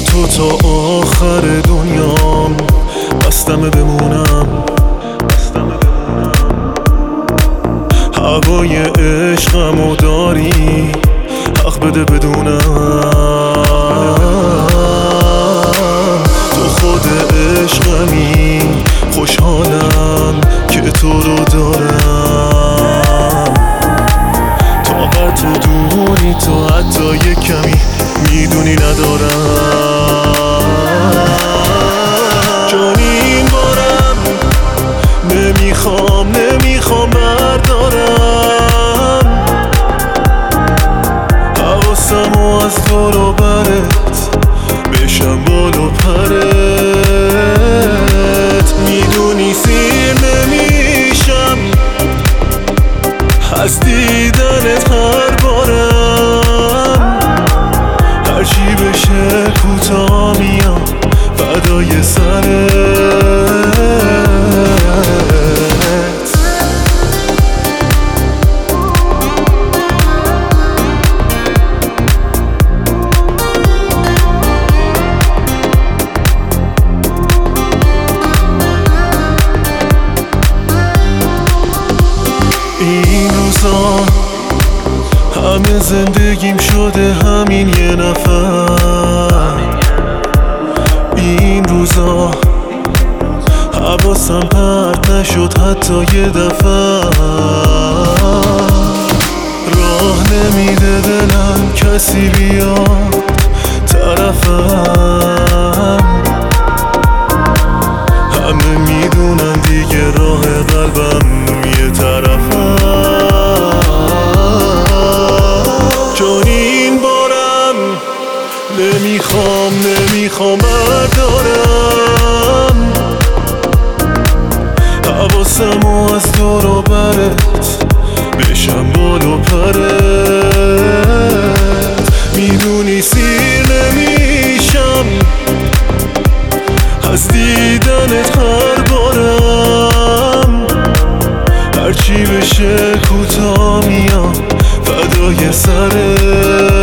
تو تا آخر دنیام بستم بمونم هوای عشقمو داری حق بده بدونم تو خود عشقمی خوشحالم که تو رو دارم طاقت تو دونی تو حتی یک کمی میدونی ندارم جانی این بارم نمیخوام بردارم حواسمو از تو رو برت بشم بال و پرت میدونی سیر نمیشم از دیدنت هر بارم هرچی بشه کوتاه میام فدای سرت این روزا همه زندگیم شده همین یه نفر این روزا حواسم پرت نشد حتی یه دفعه راه نمیده دلم کسی بیاد طرفم همه میدونن دیگه راه قلبم یه طرفم جانی این بارم نمیخوام بردارم حواسمو از تو رو برت بشم بال و پرت میدونی سیر نمیشم از دیدنت هر بارم هرچی بشه کوتاه میام فدای سرت